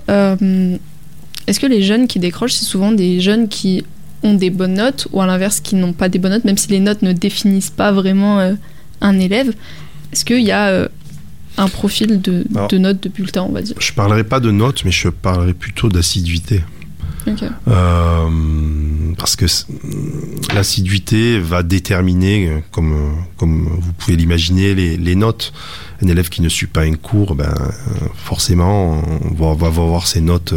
que les jeunes qui décrochent, c'est souvent des jeunes qui ont des bonnes notes, ou à l'inverse qui n'ont pas des bonnes notes, même si les notes ne définissent pas vraiment un élève? Est-ce qu'il y a un profil de notes de bulletin, on va dire? Je parlerai pas de notes, mais je parlerai plutôt d'assiduité. Okay. Parce que l'assiduité va déterminer, comme vous pouvez l'imaginer, les notes. Un élève qui ne suit pas un cours, forcément, va voir ses notes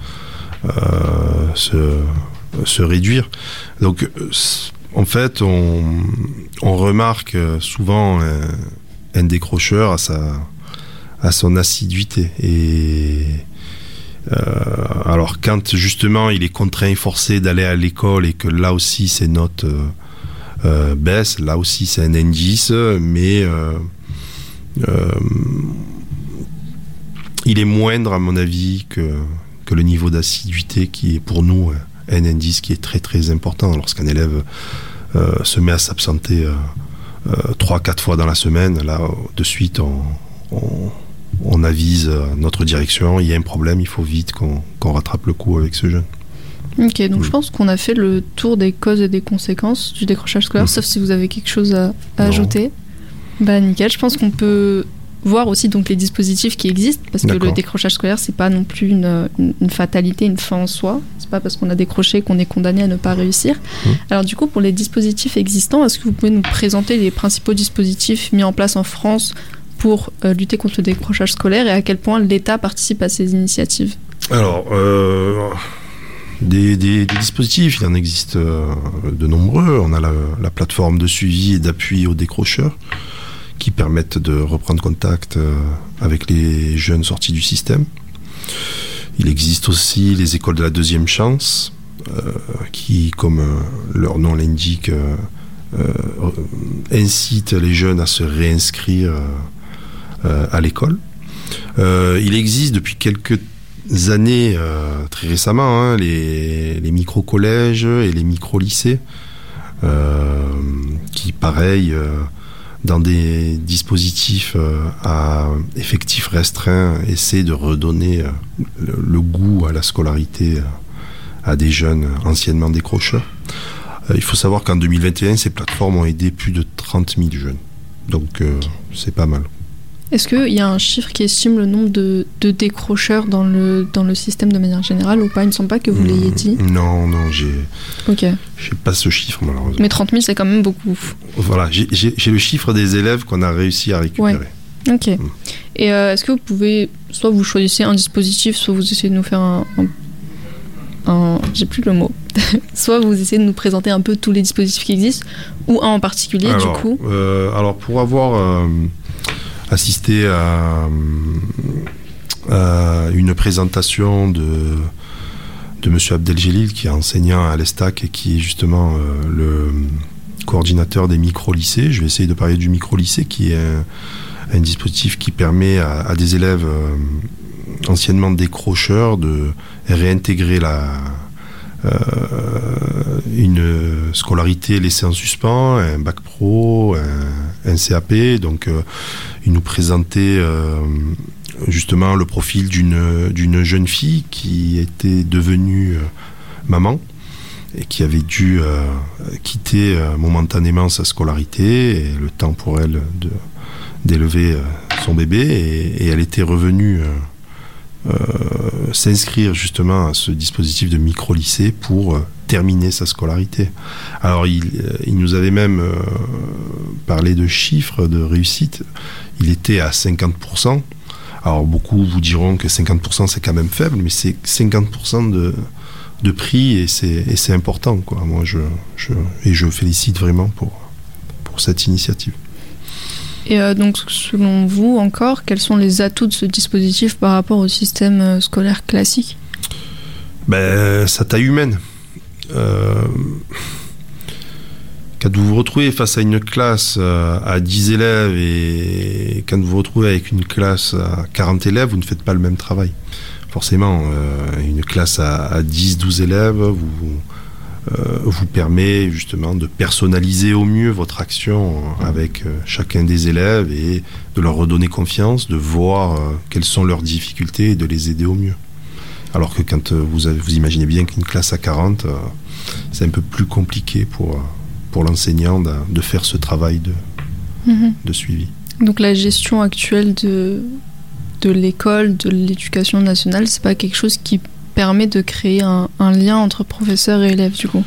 se réduire. Donc, en fait, on remarque souvent un décrocheur à son assiduité. Et alors quand justement il est contraint et forcé d'aller à l'école, et que là aussi ses notes baissent, là aussi c'est un indice, mais il est moindre à mon avis que le niveau d'assiduité, qui est pour nous un indice qui est très très important. Lorsqu'un élève se met à s'absenter 3-4 fois dans la semaine, là de suite on avise notre direction, il y a un problème, il faut vite qu'on rattrape le coup avec ce jeune. Ok, donc je pense qu'on a fait le tour des causes et des conséquences du décrochage scolaire, sauf si vous avez quelque chose à ajouter. Nickel, je pense qu'on peut voir aussi donc les dispositifs qui existent, parce que le décrochage scolaire, c'est pas non plus une fatalité, une fin en soi. C'est pas parce qu'on a décroché qu'on est condamné à ne pas réussir. Alors du coup, pour les dispositifs existants, est-ce que vous pouvez nous présenter les principaux dispositifs mis en place en France pour lutter contre le décrochage scolaire, et à quel point l'État participe à ces initiatives? Alors, des dispositifs, il en existe de nombreux. On a la plateforme de suivi et d'appui aux décrocheurs, qui permettent de reprendre contact avec les jeunes sortis du système. Il existe aussi les écoles de la deuxième chance, qui, comme leur nom l'indique, incitent les jeunes à se réinscrire à l'école. Il existe depuis quelques années, très récemment, les micro-collèges et les micro-lycées, qui, pareil, dans des dispositifs à effectifs restreints, essaient de redonner le goût à la scolarité à des jeunes anciennement décrocheurs. Il faut savoir qu'en 2021, ces plateformes ont aidé plus de 30 000 jeunes. Donc, c'est pas mal. Est-ce qu'il y a un chiffre qui estime le nombre de décrocheurs dans le système de manière générale, ou pas? Il ne me semble pas que vous l'ayez dit. Non, j'ai pas ce chiffre, malheureusement. Mais 30 000, c'est quand même beaucoup. Voilà, j'ai le chiffre des élèves qu'on a réussi à récupérer. Ouais. Ok. Et est-ce que vous pouvez soit vous choisissez un dispositif, soit vous essayez de nous faire j'ai plus le mot. Soit vous essayez de nous présenter un peu tous les dispositifs qui existent, ou un en particulier, du coup. Alors, pour avoir assisté à une présentation de M. Abdeljelil, qui est enseignant à l'ESTAC et qui est justement le coordinateur des micro-lycées, je vais essayer de parler du micro-lycée, qui est un dispositif qui permet à des élèves anciennement décrocheurs de réintégrer une scolarité laissée en suspens, un bac pro, un CAP. Donc il nous présentait justement le profil d'une jeune fille qui était devenue maman et qui avait dû quitter momentanément sa scolarité et le temps pour elle d'élever son bébé, et elle était revenue s'inscrire justement à ce dispositif de micro-lycée pour terminer sa scolarité. Alors il nous avait même parlé de chiffres de réussite. Il était à 50%. Alors beaucoup vous diront que 50% c'est quand même faible, mais c'est 50% de prix, et c'est important, quoi. Moi je félicite vraiment pour cette initiative. Et donc, selon vous, encore, quels sont les atouts de ce dispositif par rapport au système scolaire classique ? Sa taille humaine. Quand vous vous retrouvez face à une classe à 10 élèves et quand vous vous retrouvez avec une classe à 40 élèves, vous ne faites pas le même travail. Forcément, une classe à 10-12 élèves vous permet justement de personnaliser au mieux votre action avec chacun des élèves et de leur redonner confiance, de voir quelles sont leurs difficultés et de les aider au mieux. Alors que quand vous imaginez bien qu'une classe à 40, c'est un peu plus compliqué pour l'enseignant de faire ce travail de suivi. Donc la gestion actuelle de l'école, de l'éducation nationale, c'est pas quelque chose qui permet de créer un lien entre professeurs et élèves, du coup?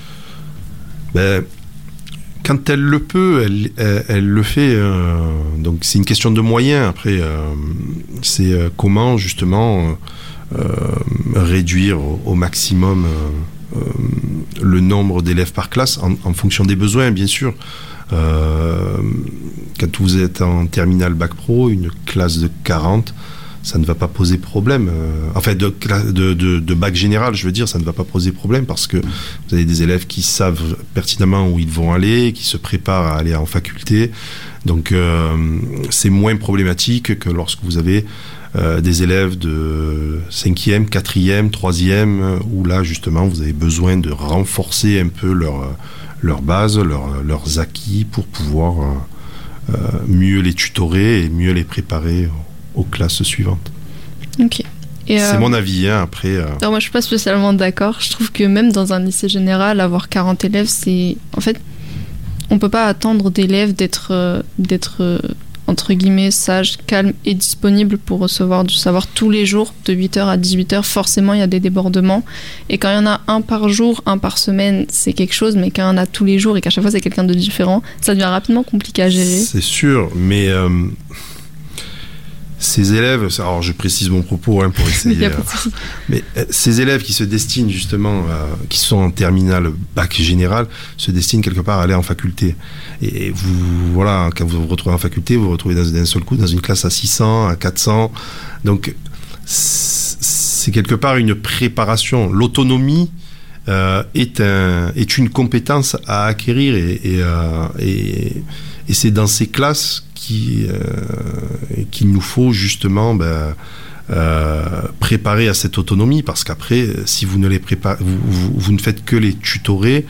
Quand elle le peut, elle le fait. Donc c'est une question de moyens. Après, c'est comment justement réduire au maximum le nombre d'élèves par classe en fonction des besoins, bien sûr. Quand vous êtes en terminale bac pro, une classe de 40, ça ne va pas poser problème. De bac général, je veux dire, ça ne va pas poser problème parce que vous avez des élèves qui savent pertinemment où ils vont aller, qui se préparent à aller en faculté. Donc, c'est moins problématique que lorsque vous avez des élèves de 5e, 4e, 3e, où là, justement, vous avez besoin de renforcer un peu leur base, leurs acquis pour pouvoir mieux les tutorer et mieux les préparer aux classes suivantes. Ok. C'est mon avis, hein, après... Alors moi, je suis pas spécialement d'accord. Je trouve que même dans un lycée général, avoir 40 élèves, c'est... En fait, on peut pas attendre d'élèves d'être entre guillemets, sages, calmes et disponibles pour recevoir du savoir tous les jours, de 8h à 18h. Forcément, il y a des débordements. Et quand il y en a un par jour, un par semaine, c'est quelque chose. Mais quand il y en a tous les jours et qu'à chaque fois, c'est quelqu'un de différent, ça devient rapidement compliqué à gérer. C'est sûr, mais... ces élèves, alors je précise mon propos pour essayer, mais ces élèves qui se destinent justement, qui sont en terminale bac général, se destinent quelque part à aller en faculté. Et vous, voilà, quand vous vous retrouvez en faculté, vous vous retrouvez d'un seul coup dans une classe à 600, à 400. Donc c'est quelque part une préparation. L'autonomie est une compétence à acquérir et c'est dans ces classes qu'il nous faut justement préparer à cette autonomie, parce qu'après, si vous ne les préparez, vous ne faites que les tutorer,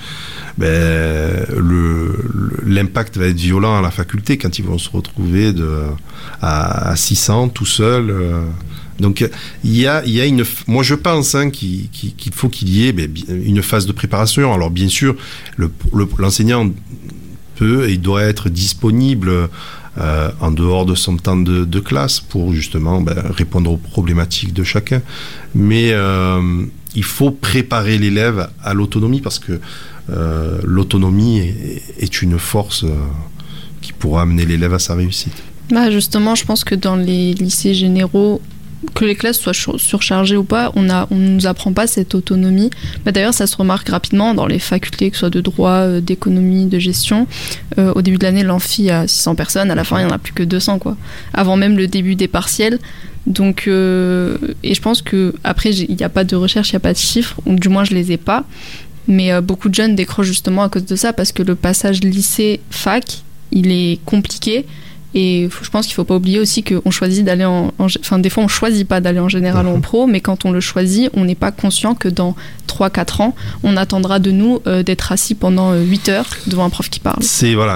l'impact va être violent à la faculté quand ils vont se retrouver à 600 tout seuls. Donc il y a moi je pense qu'il faut qu'il y ait une phase de préparation. Alors bien sûr, l'enseignant peut et doit être disponible en dehors de son temps de classe pour justement répondre aux problématiques de chacun. Mais il faut préparer l'élève à l'autonomie, parce que l'autonomie est une force qui pourra amener l'élève à sa réussite. Justement, je pense que dans les lycées généraux, que les classes soient surchargées ou pas, on nous apprend pas cette autonomie. Mais d'ailleurs, ça se remarque rapidement dans les facultés, que ce soit de droit, d'économie, de gestion. Au début de l'année, l'amphi a 600 personnes, à la fin, il n'y en a plus que 200, quoi. Avant même le début des partiels. Donc, et je pense que après, il n'y a pas de recherche, il n'y a pas de chiffres, ou du moins, je les ai pas. Mais beaucoup de jeunes décrochent justement à cause de ça, parce que le passage lycée-fac, il est compliqué. Et je pense qu'il ne faut pas oublier aussi qu'on choisit d'aller enfin, des fois, on ne choisit pas d'aller en général en pro, mais quand on le choisit, on n'est pas conscient que dans 3-4 ans, on attendra de nous d'être assis pendant 8 heures devant un prof qui parle.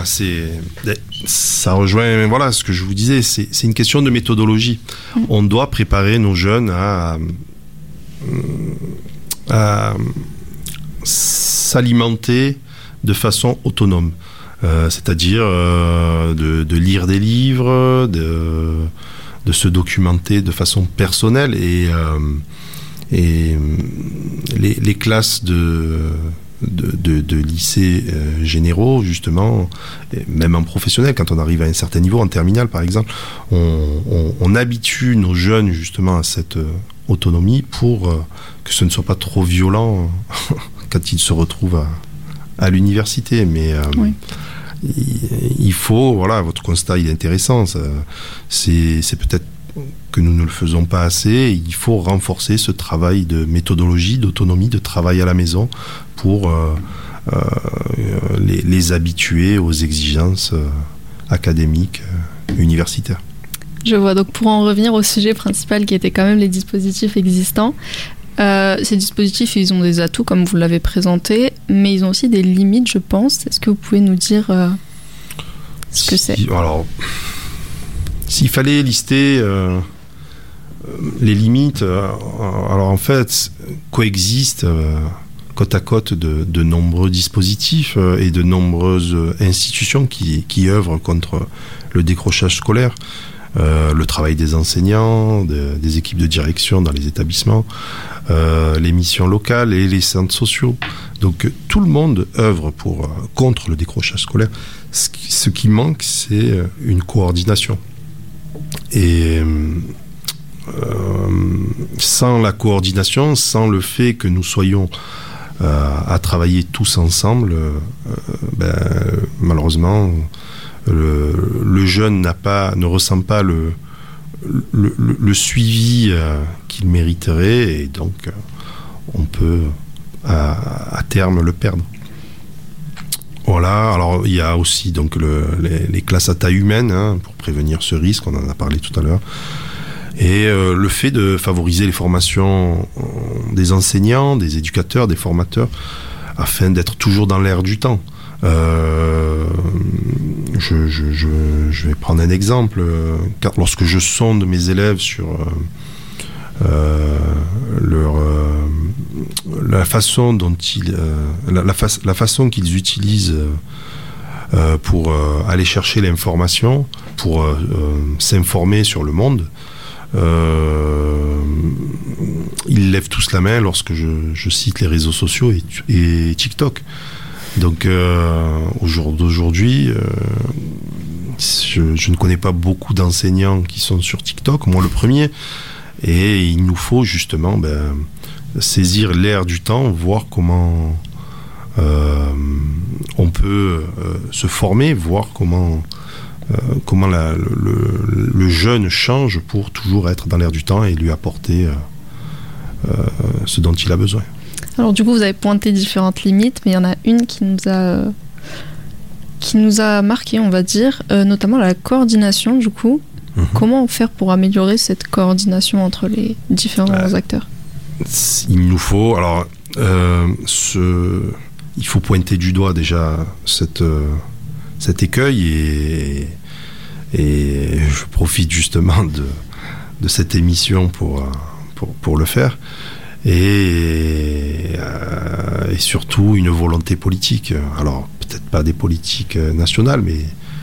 Ça rejoint ce que je vous disais, c'est une question de méthodologie. On doit préparer nos jeunes à s'alimenter de façon autonome. C'est-à-dire de lire des livres, de se documenter de façon personnelle et les classes de lycées généraux, justement, même en professionnel, quand on arrive à un certain niveau, en terminale par exemple, on habitue nos jeunes justement à cette autonomie pour que ce ne soit pas trop violent quand ils se retrouvent à l'université. Mais oui. Il faut, votre constat il est intéressant, c'est peut-être que nous ne le faisons pas assez. Il faut renforcer ce travail de méthodologie, d'autonomie, de travail à la maison pour les habituer aux exigences académiques, universitaires. Je vois, donc pour en revenir au sujet principal qui était quand même les dispositifs existants, ces dispositifs, ils ont des atouts comme vous l'avez présenté, mais ils ont aussi des limites, je pense. Est-ce que vous pouvez nous dire ce que c'est ? Alors, s'il fallait lister les limites, alors en fait, coexistent côte à côte de nombreux dispositifs et de nombreuses institutions qui œuvrent contre le décrochage scolaire. Le travail des enseignants, des équipes de direction dans les établissements, les missions locales et les centres sociaux. Donc tout le monde œuvre contre le décrochage scolaire. Ce qui manque, c'est une coordination. Et sans la coordination, sans le fait que nous soyons à travailler tous ensemble, malheureusement, le jeune ne ressent pas le suivi qu'il mériterait, et donc on peut à terme le perdre. Voilà, alors il y a aussi donc les classes à taille humaine pour prévenir ce risque, on en a parlé tout à l'heure. Et le fait de favoriser les formations des enseignants, des éducateurs, des formateurs, afin d'être toujours dans l'air du temps. Je vais prendre un exemple. Lorsque je sonde mes élèves sur la façon dont la façon qu'ils utilisent pour aller chercher l'information, pour s'informer sur le monde, ils lèvent tous la main lorsque je cite les réseaux sociaux et TikTok. Donc au jour d'aujourd'hui, je ne connais pas beaucoup d'enseignants qui sont sur TikTok, moi le premier, et il nous faut justement saisir l'air du temps, voir comment on peut se former, voir comment le jeune change pour toujours être dans l'air du temps et lui apporter ce dont il a besoin. Alors du coup, vous avez pointé différentes limites, mais il y en a une qui nous a marqué, on va dire, notamment la coordination, du coup. Comment faire pour améliorer cette coordination entre les différents acteurs ? Il nous faut, alors, il faut pointer du doigt déjà cet écueil, et je profite justement de cette émission pour le faire. Et surtout une volonté politique. Alors peut-être pas des politiques nationales, mais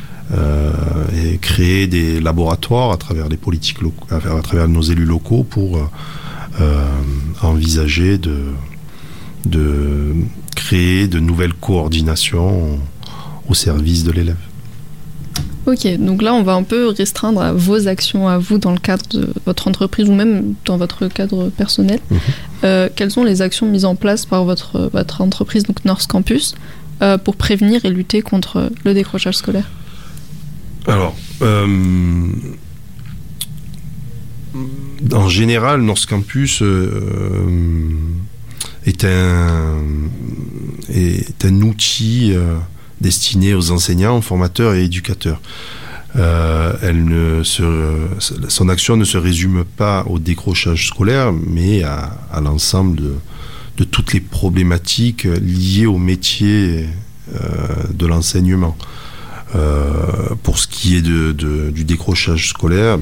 créer des laboratoires à travers les politiques à travers nos élus locaux pour envisager de créer de nouvelles coordinations au service de l'élève. Ok, donc là on va un peu restreindre à vos actions à vous dans le cadre de votre entreprise ou même dans votre cadre personnel. Quelles sont les actions mises en place par votre entreprise, donc North Campus, pour prévenir et lutter contre le décrochage scolaire? Alors, en général, North Campus est un outil destiné aux enseignants, formateurs et éducateurs. Son action ne se résume pas au décrochage scolaire, mais à l'ensemble de toutes les problématiques liées au métier de l'enseignement. Pour ce qui est du décrochage scolaire,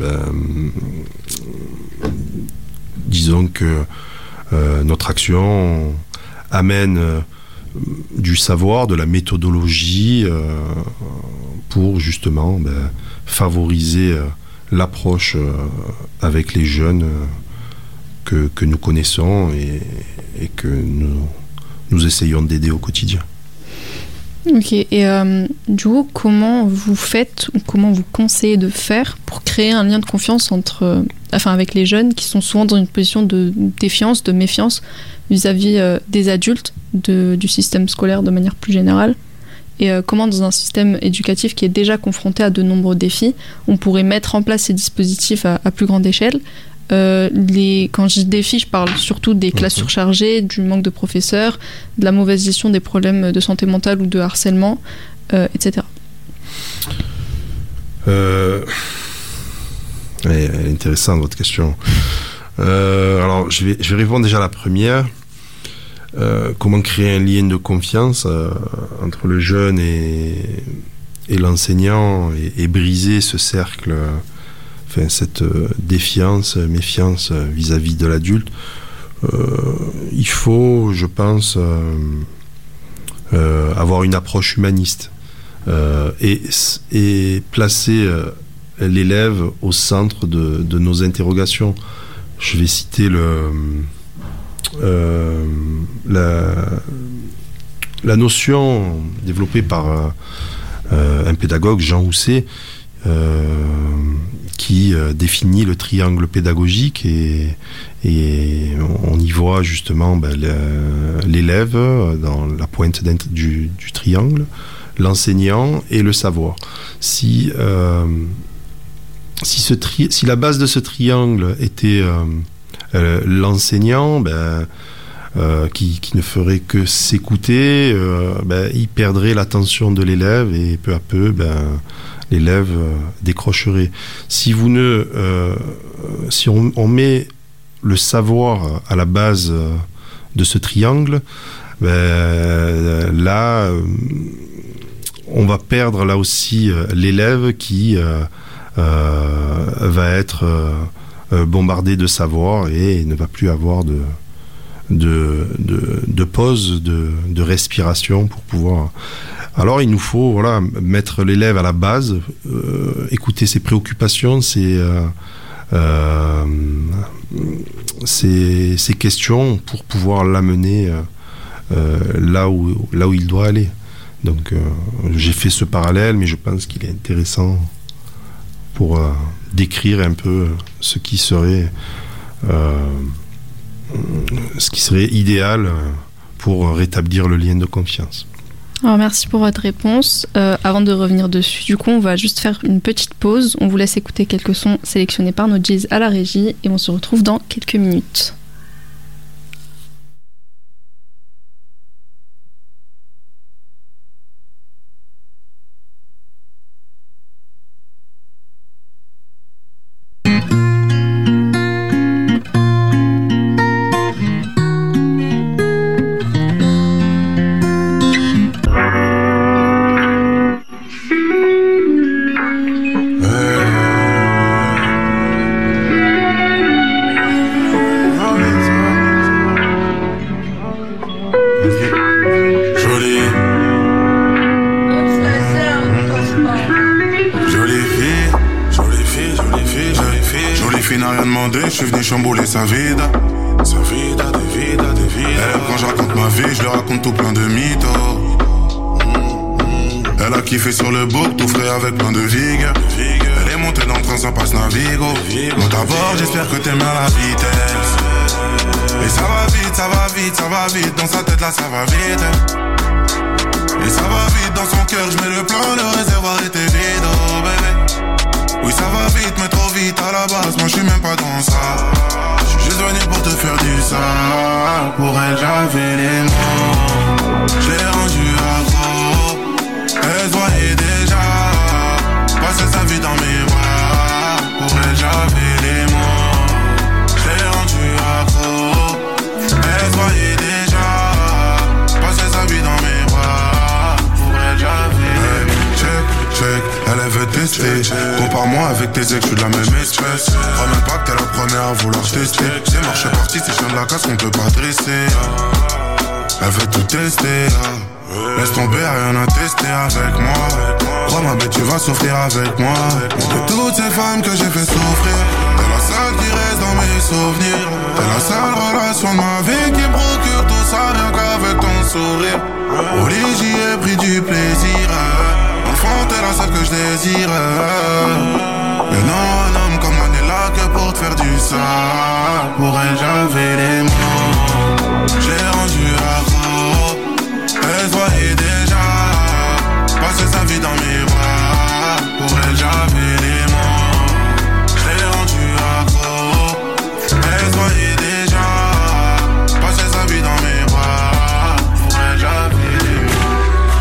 disons que notre action amène du savoir, de la méthodologie pour justement favoriser l'approche avec les jeunes que nous connaissons et que nous essayons d'aider au quotidien. Ok, et du coup, comment vous faites ou comment vous conseillez de faire pour créer un lien de confiance avec les jeunes qui sont souvent dans une position de défiance, de méfiance vis-à-vis des adultes, du système scolaire de manière plus générale, et comment dans un système éducatif qui est déjà confronté à de nombreux défis, on pourrait mettre en place ces dispositifs à plus grande échelle. Quand je dis défis, je parle surtout des classes surchargées, du manque de professeurs, de la mauvaise gestion des problèmes de santé mentale ou de harcèlement, etc. Elle est intéressante votre question. Alors je vais répondre déjà à la première. Comment créer un lien de confiance entre le jeune et l'enseignant et briser ce cercle, cette défiance, méfiance vis-à-vis de l'adulte. Il faut, je pense, avoir une approche humaniste et placer l'élève au centre de nos interrogations. Je vais citer la notion développée par un pédagogue, Jean Housset, qui définit le triangle pédagogique et on y voit justement l'élève dans la pointe du triangle, l'enseignant et le savoir. Si la base de ce triangle était l'enseignant, qui ne ferait que s'écouter, il perdrait l'attention de l'élève et peu à peu l'élève décrocherait. Si on met le savoir à la base de ce triangle, là on va perdre là aussi l'élève qui va être bombardé de savoir et ne va plus avoir de pause, de respiration pour pouvoir... Alors il nous faut mettre l'élève à la base, écouter ses préoccupations, ses questions pour pouvoir l'amener là où il doit aller. Donc j'ai fait ce parallèle, mais je pense qu'il est intéressant pour décrire un peu ce qui serait idéal pour rétablir le lien de confiance. Alors merci pour votre réponse. Avant de revenir dessus, du coup, on va juste faire une petite pause. On vous laisse écouter quelques sons sélectionnés par nos Jizz à la régie et on se retrouve dans quelques minutes. Je suis venu chambouler sa vida. Elle, quand je raconte ma vie, je lui raconte tout plein de mythos. Elle a kiffé sur le bouc, tout frais avec plein de vigues. Elle est montée dans le train, ça passe Navigo. Monte à bord, j'espère que t'aimes la vitesse. Et ça va vite, ça va vite, ça va vite. Dans sa tête là, ça va vite. Et ça va vite, dans son cœur, j'mets le plein, le réservoir était vide, oh bébé. Oui, ça va vite, mais trop vite à la base, moi j'suis même pas dans ça. J'suis juste venu pour te faire du sale. Pour elle, j'avais les mots. J'l'ai rendu accro. Elle se voyait déjà passer sa vie dans mes bras. Pour elle, j'avais les mots. J'l'ai rendu accro. Elle se voyait déjà passer sa vie dans mes bras. Pour elle, j'avais les mots. Check, elle veut tester. Compare-moi avec tes ex, j'suis de la même espèce. Crois même pas que t'es la première à vouloir tester. C'est marche parti, c'est chien de la casse qu'on peut pas dresser. Elle veut tout tester. Laisse tomber, rien à tester avec moi. Crois ma bête, tu vas souffrir avec moi. De toutes ces femmes que j'ai fait souffrir, t'es la seule qui reste dans mes souvenirs. T'es la seule relation de ma vie qui procure tout ça rien qu'avec ton sourire. Au lit j'y ai pris du plaisir. Enfant t'es la seule que je désire. Mais non, un homme comme moi n'est là que pour te faire du sale. Pour elle j'avais les mots. J'ai rendu accro. Elle se voyait déjà passer sa vie dans mes bras. Pour elle j'avais les mots. J'ai rendu accro. Elle se voyait déjà passer sa vie dans mes bras. Pour elle j'avais les mots.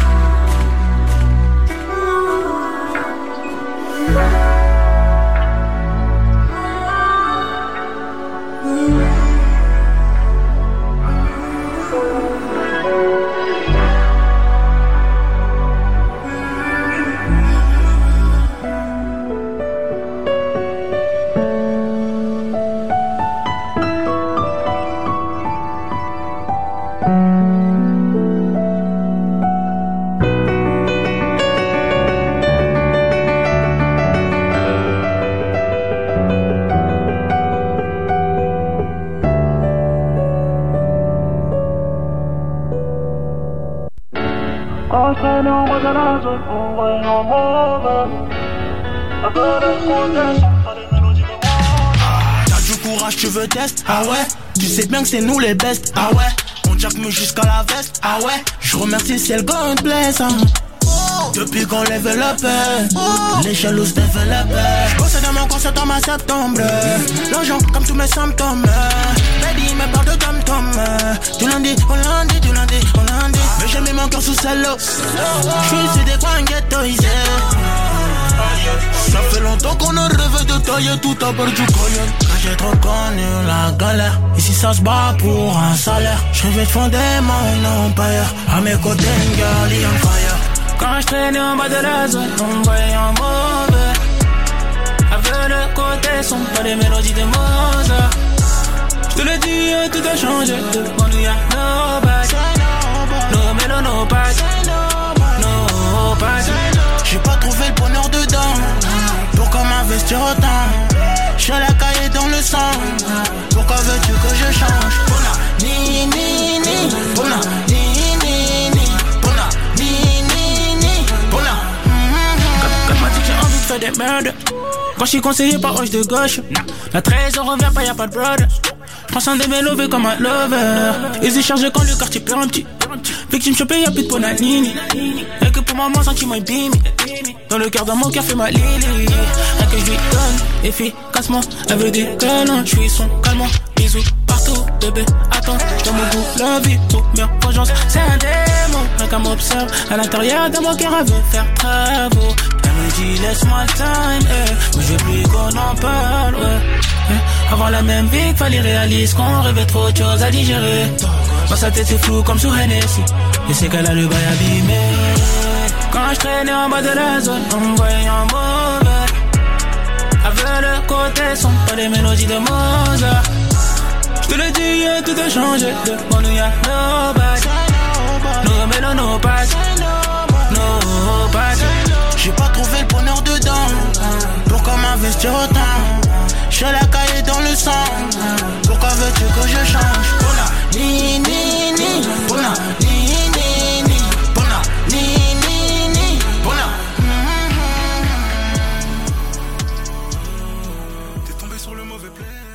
T'as du courage, tu veux test? Ah ouais? Tu sais bien que c'est nous les best? Ah ouais? On jack me jusqu'à la veste? Ah ouais? Je remercie si elle God bless, hein. Depuis qu'on level up, les jaloux se développent. J'possède mon concert en ma septembre. L'argent comme tous mes symptômes. Baby me parle de tom-tom. Du lundi au lundi, du lundi au lundi. Mais j'ai mis mon cœur sous celle-là. J'suis sur des coins ghettoisés. Ça fait longtemps qu'on a rêvé de tailler tout à bord du collier. Quand j'ai trop connu la galère, ici ça se bat pour un salaire. J'rêvais de fonder mon empire. À mes côtés, une girl on fire. Quand je traînais en bas de la zone, on me voyait en mauvais. Avec le côté sombre, pas des mélodies de Mozart. Je te le dis, tout a changé. Devant nous y'a nobody. No mélo, no patch. No patch. J'ai pas trouvé le bonheur dedans. Pourquoi m'investir autant? J'ai la cahier dans le sang. Pourquoi veux-tu que je change? Pona, ni, ni, ni. Pona, ni, ni, ni. Pona, ni, ni, ni. Pona. Quand m'a dit que j'ai envie de faire des merdes. Quand je suis conseillé par Roche de gauche. La trésor revient pas, y'a pas de brother. J'prends soin de mes lovés comme un lover. Ils y chargent quand le quartier perd un petit. Victime chopée, y'a plus de ponanini. Y'a que pour maman, sentiment beam. Dans le cœur d'un mon cœur fait ma lily. Rien que je lui donne, efficacement. Elle veut des câlins, j'suis son calmant. Bisous partout, bébé, attends. Dans mon goût, la vie, première vengeance. C'est un démon, rien qu'à m'observe. À l'intérieur de mon cœur, elle veut faire travaux. Elle me dit laisse-moi le time, mais je veux plus qu'on en parle, ouais. Avant la même vie qu'il fallait réaliser qu'on rêvait trop de choses à digérer. Dans sa tête c'est flou comme sous Hennessy. Et c'est qu'elle a le bail abîmé. Quand je traînais en bas de la zone, on me voyait en mauvais. Avec le côté sombre, pas des mélodies de Mozart. Je te le dis, tout a changé. Devant nous y'a nobody. No mélo, no patch. No patch. J'ai pas trouvé le bonheur dedans. Pourquoi m'investir autant? J'ai la cahier dans le sang. Pourquoi veux-tu que je change? Pona, ni, ni, ni. Pona, ni, ni, ni. Pona, ni, ni, ni. sur le mauvais plaisir.